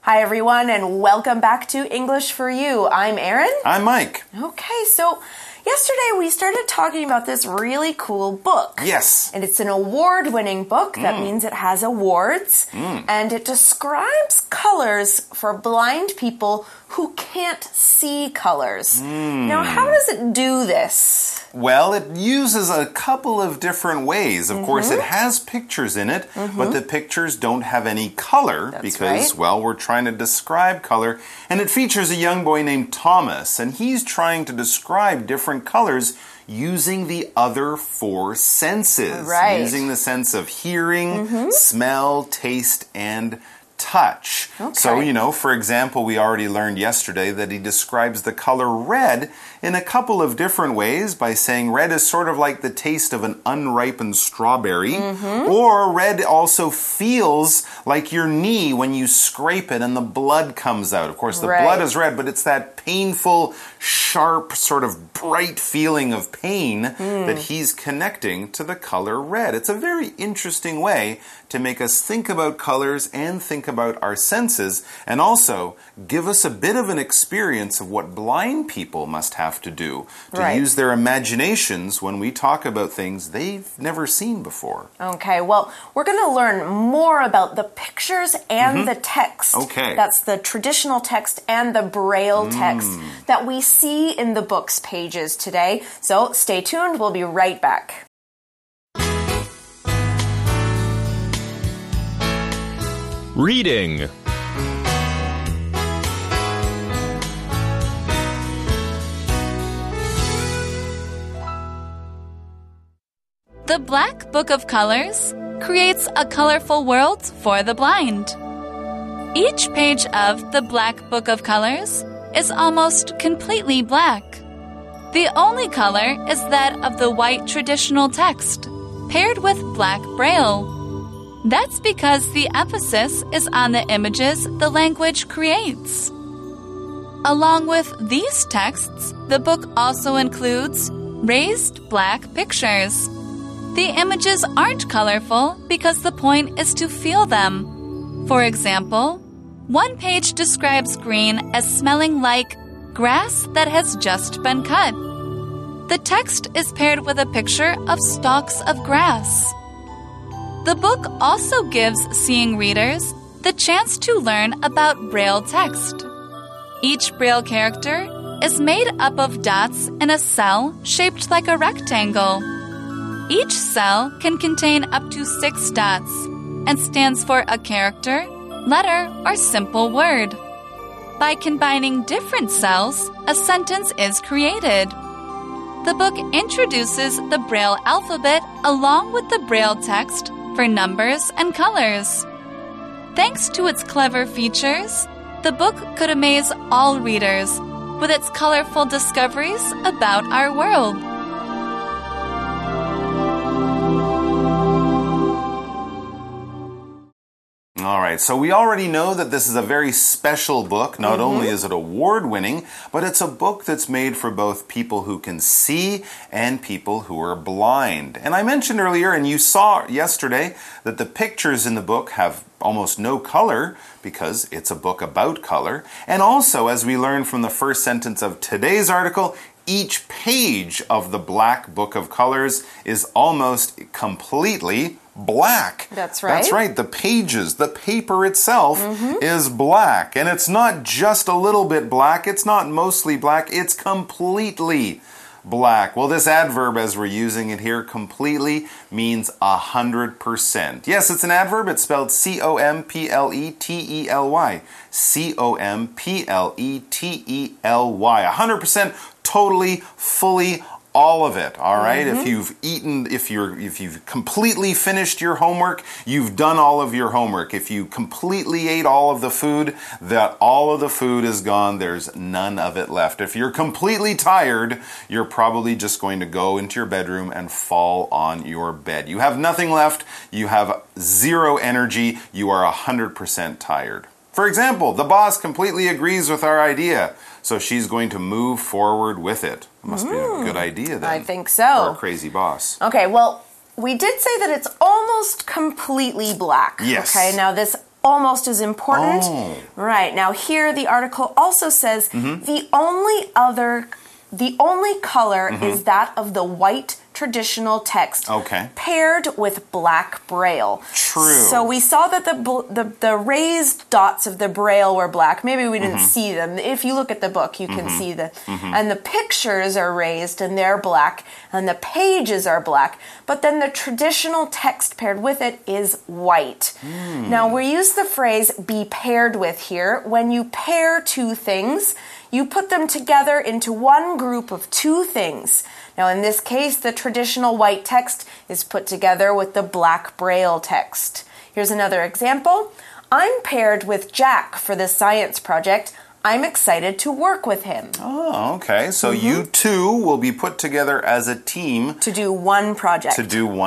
Hi, everyone, and welcome back to English for You. I'm Erin. I'm Mike. Okay, so yesterday we started talking about this really cool book. Yes. And it's an award-winning book. That means it has awards. And it describes colors for blind people who can't see colors. Now, how does it do this? Well, it uses a couple of different ways. Of course, it has pictures in it, but the pictures don't have any color because, well, we're trying to describe color. And it features a young boy named Thomas, and he's trying to describe different colors using the other four senses. Right. Using the sense of hearing, smell, taste, and touch. Okay. So, you know, for example, we already learned yesterday that he describes the color red in a couple of different ways by saying red is sort of like the taste of an unripened strawberry, or red also feels like your knee when you scrape it and the blood comes out. Of course, the blood is red, but it's that painful, sharp, sort of bright feeling of pain that he's connecting to the color red. It's a very interesting way to make us think about colors and think about our senses, and also give us a bit of an experience of what blind people must have to do to use their imaginations when we talk about things they've never seen before. Okay, well, we're going to learn more about the pictures and the text. Okay. That's the traditional text and the Braille text that we see in the book's pages today. So stay tuned, we'll be right back. Reading. The Black Book of Colors creates a colorful world for the blind. Each page of the Black Book of Colors is almost completely black. The only color is that of the white traditional text, paired with black Braille. That's because the emphasis is on the images the language creates. Along with these texts, the book also includes raised black pictures. The images aren't colorful because the point is to feel them. For example, one page describes green as smelling like grass that has just been cut. The text is paired with a picture of stalks of grass. The book also gives seeing readers the chance to learn about Braille text. Each Braille character is made up of dots in a cell shaped like a rectangle. Each cell can contain up to 6 dots and stands for a character, letter, or simple word. By combining different cells, a sentence is created. The book introduces the Braille alphabet along with the Braille text for numbers and colors. Thanks to its clever features, the book could amaze all readers with its colorful discoveries about our world. All right, so we already know that this is a very special book. Not only is it award-winning, but it's a book that's made for both people who can see and people who are blind. And I mentioned earlier, and you saw yesterday, that the pictures in the book have almost no color because it's a book about color. And also, as we learned from the first sentence of today's article, each page of the Black Book of Colors is almost completely black. That's right. That's right. The pages, the paper itself is black. And it's not just a little bit black. It's not mostly black. It's completely black. Well, this adverb, as we're using it here, completely means 100%. Yes, it's an adverb. It's spelled C-O-M-P-L-E-T-E-L-Y. C-O-M-P-L-E-T-E-L-Y. 100%, totally, fully, all of it, all right? If you've eaten, if you've completely finished your homework, you've done all of your homework. If you completely ate all of the food, that all of the food is gone. There's none of it left. If you're completely tired, you're probably just going to go into your bedroom and fall on your bed. You have nothing left. You have zero energy. You are 100% tired. For example, the boss completely agrees with our idea, so she's going to move forward with it. It must be a good idea then. I think so. For a crazy boss. Okay, well, we did say that it's almost completely black. Yes. Okay, now this almost as important. Oh. Right. Now here the article also says the only color is that of the white traditional text paired with black braille. True. So we saw that the raised dots of the braille were black. Maybe we didn't see them. If you look at the book, you can see and the pictures are raised and they're black and the pages are black. But then the traditional text paired with it is white. Now we use the phrase be paired with here. When you pair two things, you put them together into one group of two things. Now, in this case, the traditional white text is put together with the black braille text. Here's another example. I'm paired with Jack for the science project. I'm excited to work with him. Oh, okay. So you two will be put together as a team. To do one project.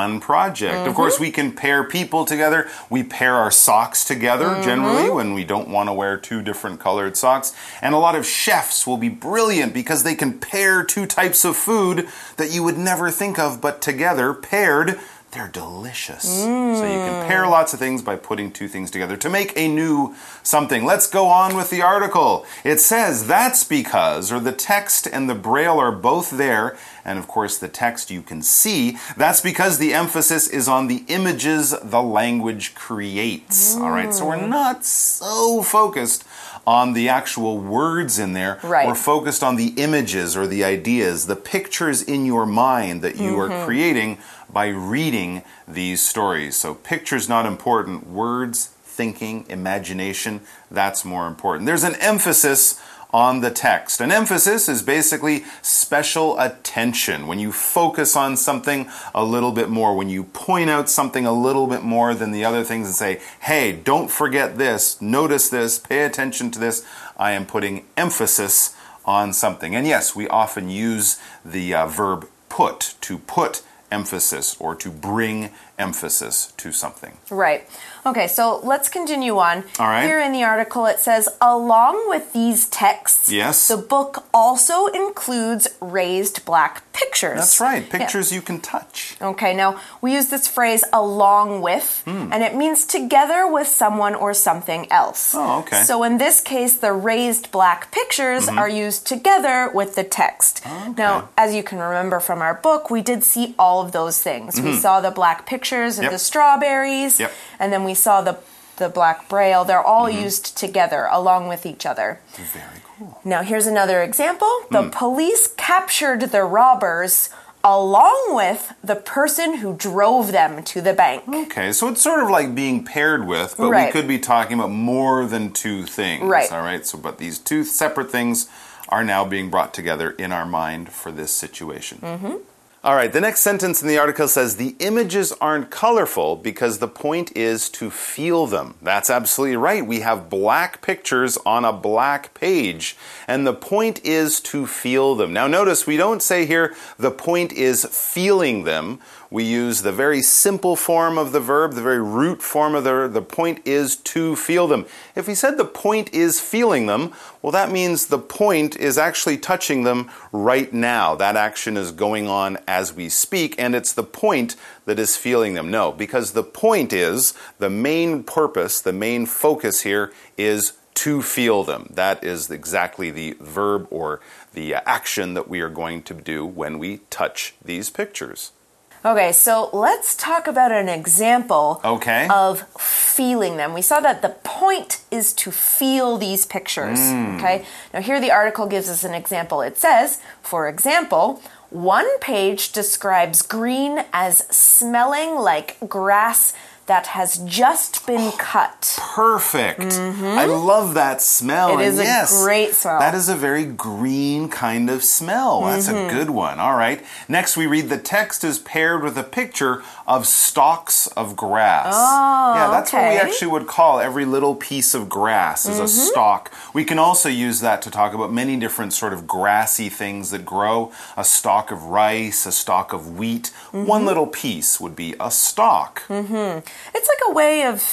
Of course, we can pair people together. We pair our socks together, generally, when we don't want to wear two different colored socks. And a lot of chefs will be brilliant because they can pair two types of food that you would never think of, but together, paired, they're delicious. So you can pair lots of things by putting two things together to make a new something. Let's go on with the article. It says, that's because, or the text and the braille are both there, and of course the text you can see, that's because the emphasis is on the images the language creates. All right, so we're not so focused on the actual words in there. Right. We're focused on the images or the ideas, the pictures in your mind that you are creating by reading these stories. So pictures not important, words, thinking, imagination, that's more important. There's an emphasis on the text. An emphasis is basically special attention. When you focus on something a little bit more, when you point out something a little bit more than the other things and say, hey, don't forget this, notice this, pay attention to this, I am putting emphasis on something. And yes, we often use the verb put, to put emphasis or to bring emphasis to something. Right. Okay, so let's continue on. All right. Here in the article it says, along with these texts, the book also includes raised black pictures. That's right, pictures you can touch. Okay, now we use this phrase along with, and it means together with someone or something else. Oh, okay. So in this case, the raised black pictures are used together with the text. Okay. Now, as you can remember from our book, we did see all of those things. We saw the black pictures and the strawberries, and then we saw the black braille. They're all used together along with each other. Very cool. Now here's another example. The police captured the robbers along with the person who drove them to the bank. Okay, so it's sort of like being paired with, but we could be talking about more than two things. Right. All right, so but these two separate things are now being brought together in our mind for this situation. All right, the next sentence in the article says, the images aren't colorful because the point is to feel them. That's absolutely right. We have black pictures on a black page, and the point is to feel them. Now notice, we don't say here, the point is feeling them. We use the very simple form of the verb, the very root form of the point is to feel them. If we said the point is feeling them, well, that means the point is actually touching them right now. That action is going on as we speak, and it's the point that is feeling them. No, because the point is, the main purpose, the main focus here is to feel them. That is exactly the verb or the action that we are going to do when we touch these pictures. Okay, so let's talk about an example of feeling them. We saw that the point is to feel these pictures. Okay, now here the article gives us an example. It says, for example, one page describes green as smelling like grass that has just been cut. Perfect. I love that smell. It is a great smell. That is a very green kind of smell. That's a good one. All right. Next we read the text is paired with a picture of stalks of grass. Oh, yeah, that's what we actually would call every little piece of grass is a stalk. We can also use that to talk about many different sort of grassy things that grow. A stalk of rice, a stalk of wheat. One little piece would be a stalk. It's like a way of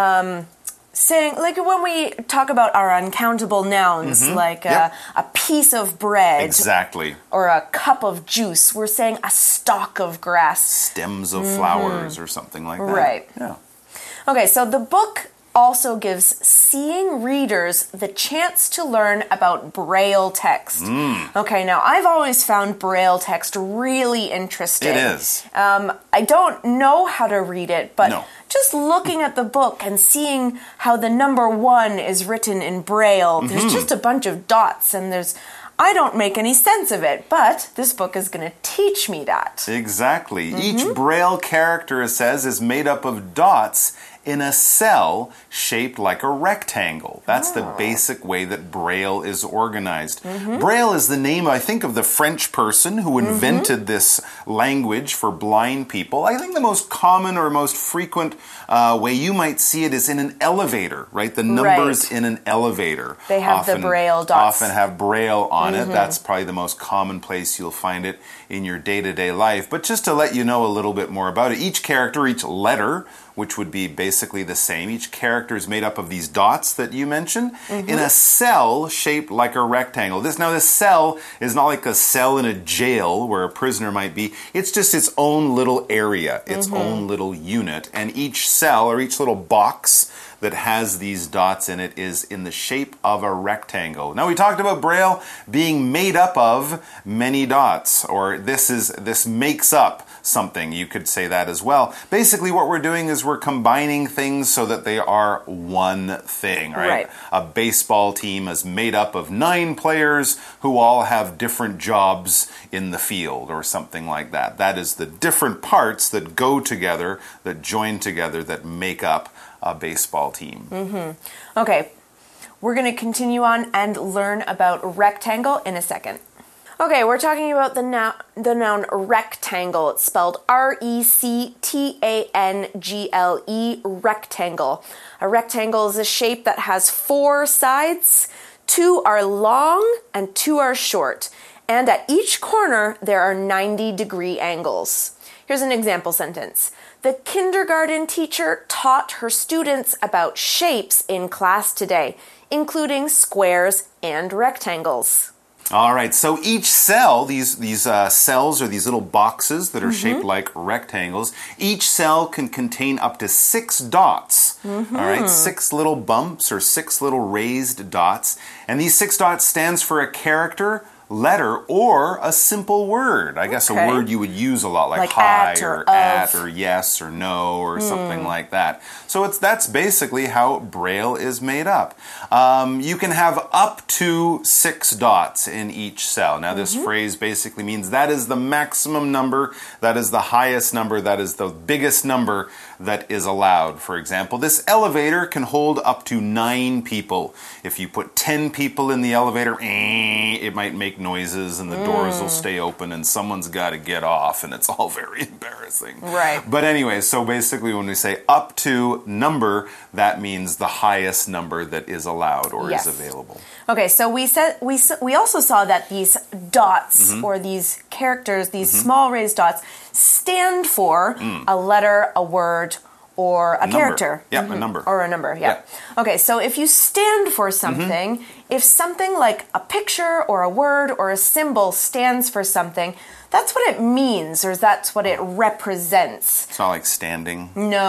saying, like when we talk about our uncountable nouns, like a piece of bread. Exactly. Or a cup of juice, we're saying a stalk of grass. Stems of flowers or something like that. Right. Yeah. Okay, so the book also gives seeing readers the chance to learn about Braille text. Okay, now I've always found Braille text really interesting. It is. I don't know how to read it, but No. just looking at the book and seeing how the number 1 is written in Braille, there's just a bunch of dots and I don't make any sense of it, but this book is going to teach me that. Exactly. Each Braille character, it says, is made up of dots in a cell shaped like a rectangle. That's the basic way that Braille is organized. Braille is the name, I think, of the French person who invented this language for blind people. I think the most common or most frequent way you might see it is in an elevator, right? The numbers in an elevator. They have the Braille dots. Often have Braille on it. That's probably the most common place you'll find it in your day-to-day life. But just to let you know a little bit more about it, each character, each letter, which would be basically the same. Each character is made up of these dots that you mentioned in a cell shaped like a rectangle. This cell is not like a cell in a jail where a prisoner might be. It's just its own little area, its own little unit. And each cell or each little box that has these dots in it is in the shape of a rectangle. Now we talked about Braille being made up of many dots, or this makes up something. You could say that as well. Basically what we're doing is we're combining things so that they are one thing, right? A baseball team is made up of 9 players who all have different jobs in the field or something like that. That is the different parts that go together, that join together, that make up a baseball team. Okay, we're going to continue on and learn about rectangle in a second. Okay, we're talking about the noun rectangle. It's spelled R-E-C-T-A-N-G-L-E, rectangle. A rectangle is a shape that has 4 sides. 2 are long and 2 are short. And at each corner, there are 90-degree angles. Here's an example sentence. The kindergarten teacher taught her students about shapes in class today, including squares and rectangles. All right, so each cell, these cells or these little boxes that are shaped like rectangles, each cell can contain up to 6 dots. All right, 6 little bumps or 6 little raised dots. And these 6 dots stands for a character, letter, or a simple word. I guess a word you would use a lot, like hi or at or yes or no or something like that. So that's basically how Braille is made up. You can have up to 6 dots in each cell. Now this phrase basically means that is the maximum number, that is the highest number, that is the biggest number that is allowed. For example, this elevator can hold up to 9 people. If you put 10 people in the elevator, it might make noises and the doors will stay open and someone's got to get off and it's all very embarrassing. Right. But anyway, so basically when we say up to number, that means the highest number that is allowed or is available. Okay, so we also saw that these dots or these characters, these small raised dots, stand for a letter, a word, or a character. Yeah, a number. Or a number, yeah. Okay, so if you stand for something, if something like a picture or a word or a symbol stands for something, that's what it means, or that's what it represents. It's not like standing.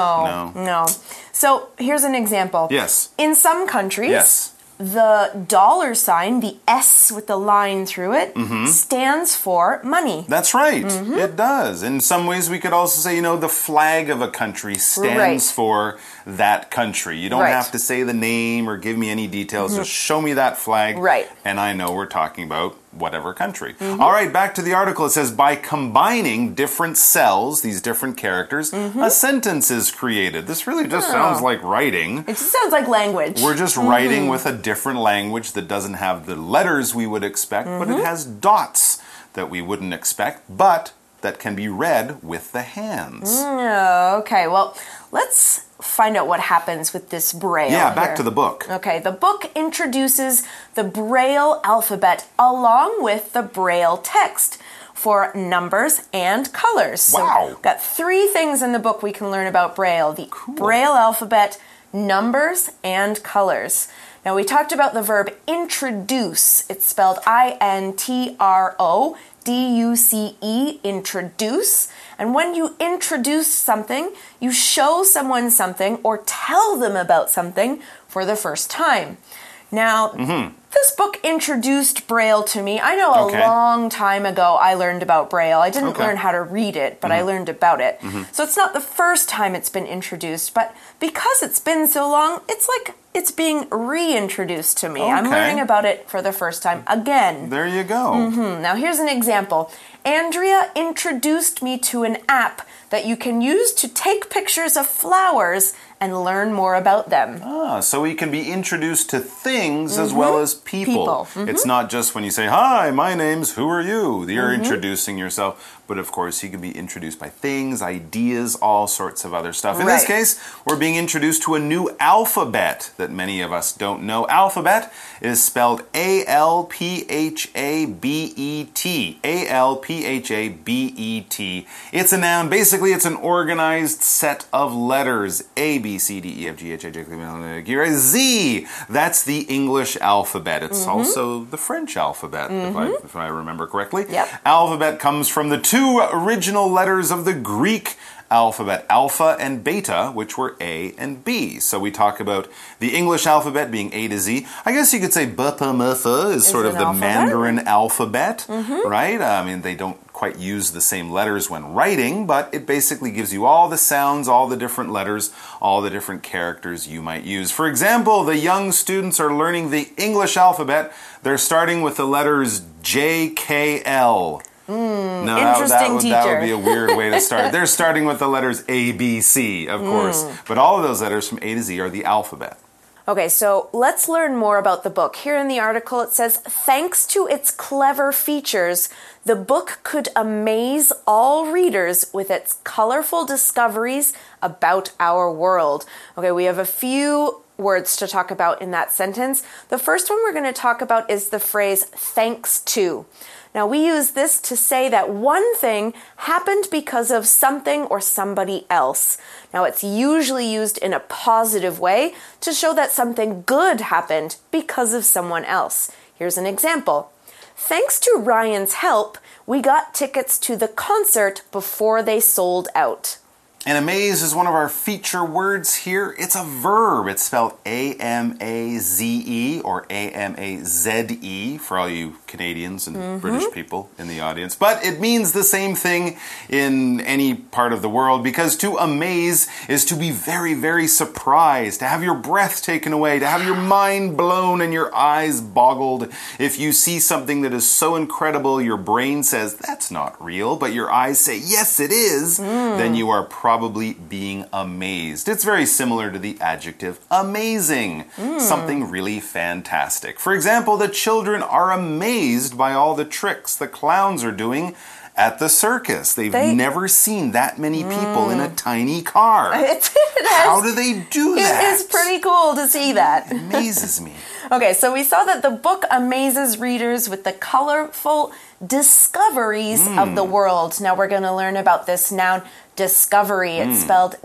No. So here's an example. Yes. In some countries, the dollar sign, the S with the line through it, stands for money. That's right. It does. In some ways, we could also say, the flag of a country stands for that country. You don't have to say the name or give me any details. Just show me that flag. Right. And I know we're talking about whatever country. All right, back to the article. It says, by combining different cells, these different characters, a sentence is created. This really just sounds like writing. It just sounds like language. We're just writing with a different language that doesn't have the letters we would expect, but it has dots that we wouldn't expect, but that can be read with the hands. Okay, well, let's find out what happens with this Braille. Yeah, back to the book. Okay, the book introduces the Braille alphabet along with the Braille text for numbers and colors. Wow. So we've got 3 things in the book we can learn about Braille. The Braille alphabet, numbers, and colors. Now, we talked about the verb introduce. It's spelled I-N-T-R-O-D-U-C-E, introduce. And when you introduce something, you show someone something or tell them about something for the first time. Now, this book introduced Braille to me. I know a long time ago I learned about Braille. I didn't learn how to read it, but I learned about it. So it's not the first time it's been introduced, but because it's been so long, it's like it's being reintroduced to me. I'm learning about it for the first time again. There you go. Now here's an example. Andrea introduced me to an app that you can use to take pictures of flowers and learn more about them. So we can be introduced to things as well as people. It's not just when you say, hi, my name's, who are you? You're introducing yourself. But of course, you can be introduced by things, ideas, all sorts of other stuff. In this case, we're being introduced to a new alphabet that many of us don't know. Alphabet is spelled A-L-P-H-A-B-E-T. A-L-P-H-A-B-E-T. It's a noun. Basically, it's an organized set of letters. A, B, C, D, E, F, G, H, I, J, K, L, M, N, O, P, Z. That's the English alphabet. It's also the French alphabet, if I remember correctly. Alphabet comes from the two original letters of the Greek alphabet, alpha and beta, which were A and B. So we talk about the English alphabet being A to Z. I guess you could say BPMF is sort of the Mandarin alphabet, right? I mean, they don't quite use the same letters when writing, but it basically gives you all the sounds, all the different letters, all the different characters you might use. For example, the young students are learning the English alphabet. They're starting with the letters J, K, L. No, that would be a weird way to start. They're starting with the letters A, B, C, of course. But all of those letters from A to Z are the alphabet. Okay, so let's learn more about the book. Here in the article it says, thanks to its clever features, the book could amaze all readers with its colorful discoveries about our world. Okay, we have a few words to talk about in that sentence. The first one we're going to talk about is the phrase, thanks to. Now, we use this to say that one thing happened because of something or somebody else. Now, it's usually used in a positive way to show that something good happened because of someone else. Here's an example. Thanks to Ryan's help, we got tickets to the concert before they sold out. And amaze is one of our feature words here. It's a verb. It's spelled A-M-A-Z-E or A-M-A-Z-E for all you Canadians and British people in the audience. But it means the same thing in any part of the world because to amaze is to be very, very surprised, to have your breath taken away, to have your mind blown and your eyes boggled. If you see something that is so incredible, your brain says, that's not real, but your eyes say, yes, it is, then you are probably being amazed. It's very similar to the adjective amazing. Something really fantastic. For example, the children are amazed by all the tricks the clowns are doing at the circus. They've never seen that many people in a tiny car. How do they do that? It is pretty cool to see that. It amazes me. Okay, so we saw that the book amazes readers with the colorful discoveries of the world. Now we're going to learn about this noun, discovery. It's spelled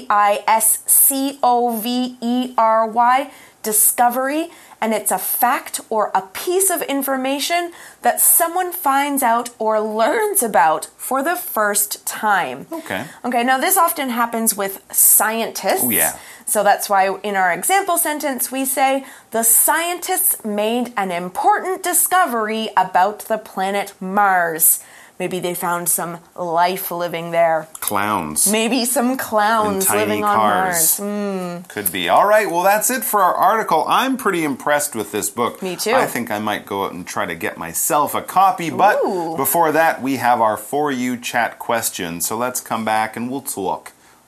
D-I-S-C-O-V-E-R-Y, discovery. And it's a fact or a piece of information that someone finds out or learns about for the first time. Okay, now this often happens with scientists. So that's why in our example sentence we say, the scientists made an important discovery about the planet Mars. Maybe they found some life living there. Clowns. Maybe some clowns living on Mars. Could be. All right, well, that's it for our article. I'm pretty impressed with this book. Me too. I think I might go out and try to get myself a copy. But before that, we have our For You Chat question. So let's come back and we'll talk.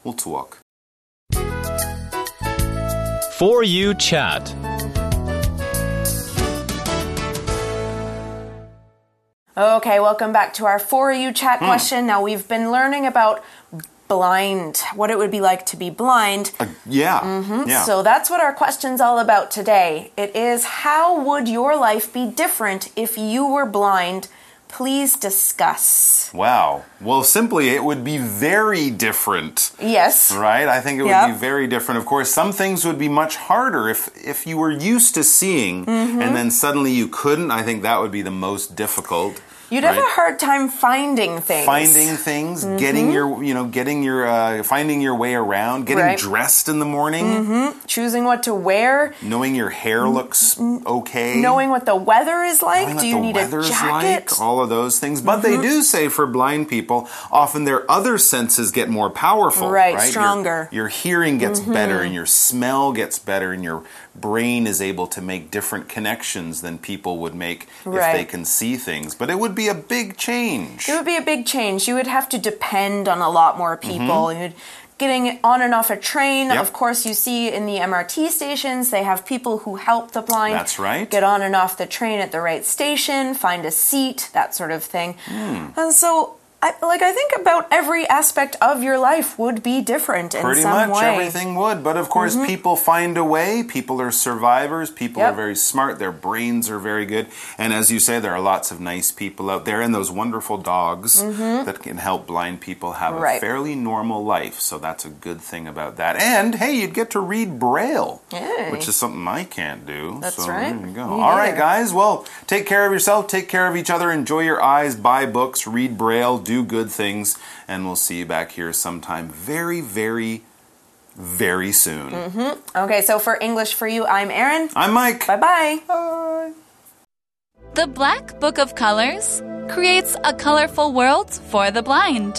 For You Chat. Okay, welcome back to our For You Chat question. Now, we've been learning about blind, what it would be like to be blind. So that's what our question's all about today. It is, how would your life be different if you were blind? Please discuss. Wow. Well, simply, it would be very different. Yes. Right? I think it would be very different. Of course, some things would be much harder if you were used to seeing and then suddenly you couldn't. I think that would be the most difficult. You'd have a hard time finding things. Getting finding your way around, getting dressed in the morning. Choosing what to wear. Knowing your hair looks okay. Knowing what the weather is like. Do you need a jacket? All of those things. But they do say for blind people, often their other senses get more powerful. Right? Stronger. Your hearing gets better and your smell gets better and your brain is able to make different connections than people would make if they can see things. But it would be a big change. It would be a big change. You would have to depend on a lot more people. Getting on and off a train. Of course, you see in the MRT stations, they have people who help the blind get on and off the train at the right station, find a seat, that sort of thing. And so, I think about every aspect of your life would be different in some way. Pretty much everything would. But of course, people find a way. People are survivors. People are very smart. Their brains are very good. And as you say, there are lots of nice people out there and those wonderful dogs that can help blind people have a fairly normal life. So that's a good thing about that. And hey, you'd get to read Braille, which is something I can't do. That's so right. There you go. All right, guys. Well, take care of yourself. Take care of each other. Enjoy your eyes. Buy books. Read Braille. Do good things, and we'll see you back here sometime very, very, very soon. Okay, so for English for You, I'm Erin. I'm Mike. Bye-bye. Bye. The Black Book of Colors creates a colorful world for the blind.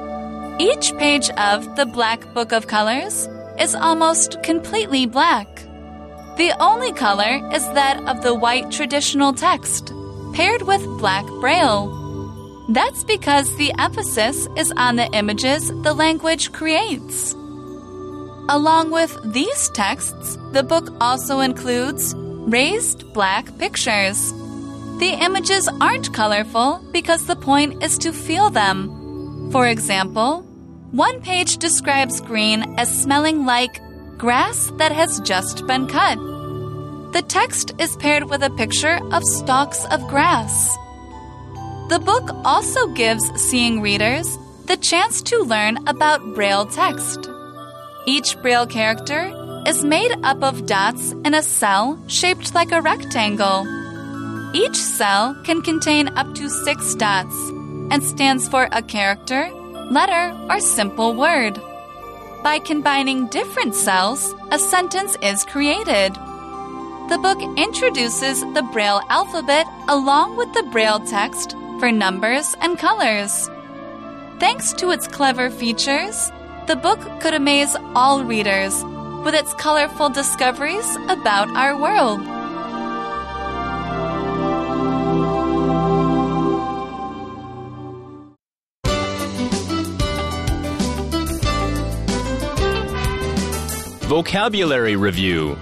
Each page of The Black Book of Colors is almost completely black. The only color is that of the white traditional text, paired with black Braille. That's because the emphasis is on the images the language creates. Along with these texts, the book also includes raised black pictures. The images aren't colorful because the point is to feel them. For example, one page describes green as smelling like grass that has just been cut. The text is paired with a picture of stalks of grass. The book also gives seeing readers the chance to learn about Braille text. Each Braille character is made up of dots in a cell shaped like a rectangle. Each cell can contain up to 6 dots and stands for a character, letter, or simple word. By combining different cells, a sentence is created. The book introduces the Braille alphabet along with the Braille text for numbers and colors. Thanks to its clever features, the book could amaze all readers with its colorful discoveries about our world. Vocabulary Review.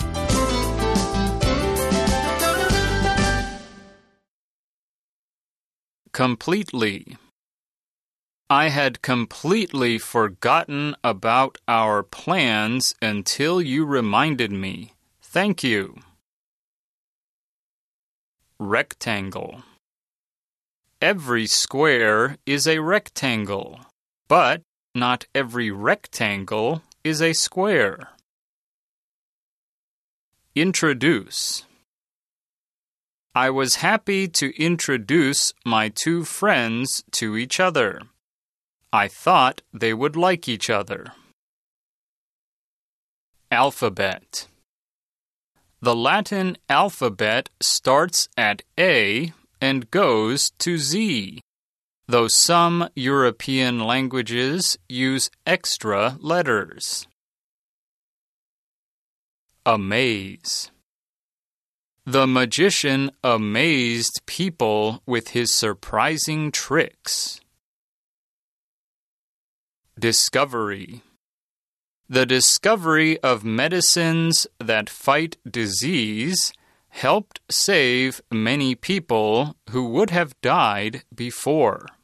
Completely. I had completely forgotten about our plans until you reminded me. Thank you. Rectangle. Every square is a rectangle, but not every rectangle is a square. Introduce. I was happy to introduce my 2 friends to each other. I thought they would like each other. Alphabet. The Latin alphabet starts at A and goes to Z, though some European languages use extra letters. Amaze. The magician amazed people with his surprising tricks. Discovery. The discovery of medicines that fight disease helped save many people who would have died before.